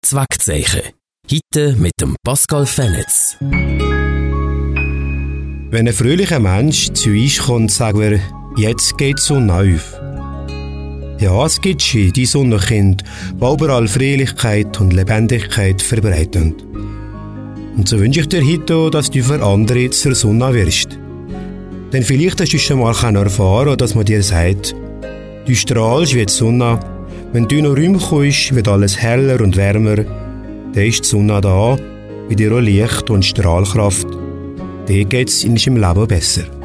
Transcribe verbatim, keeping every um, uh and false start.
Zweckzeichen. Heute mit dem Pascal Fenitz. Wenn ein fröhlicher Mensch zu uns kommt, sagen wir, jetzt geht die Sonne auf. Ja, es gibt schon die Sonnenkinder, die überall Fröhlichkeit und Lebendigkeit verbreiten. Und so wünsche ich dir heute, dass du für andere zur Sonne wirst. Denn vielleicht hast du schon mal erfahren, dass man dir sagt, du strahlst wie die Sonne, wenn du in einen Raum kommst, wird alles heller und wärmer, dann ist die Sonne da, mit ihrer Licht und Strahlkraft. Dann geht es in deinem Leben besser.